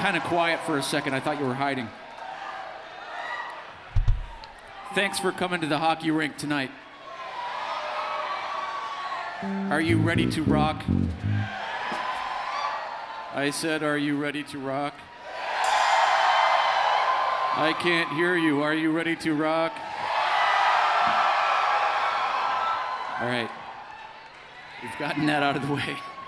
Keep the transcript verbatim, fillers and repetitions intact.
kind of quiet for a second. I thought you were hiding. Thanks for coming to the hockey rink tonight. Are you ready to rock? I said, are you ready to rock? I can't hear you. Are you ready to rock? All right. We've gotten that out of the way.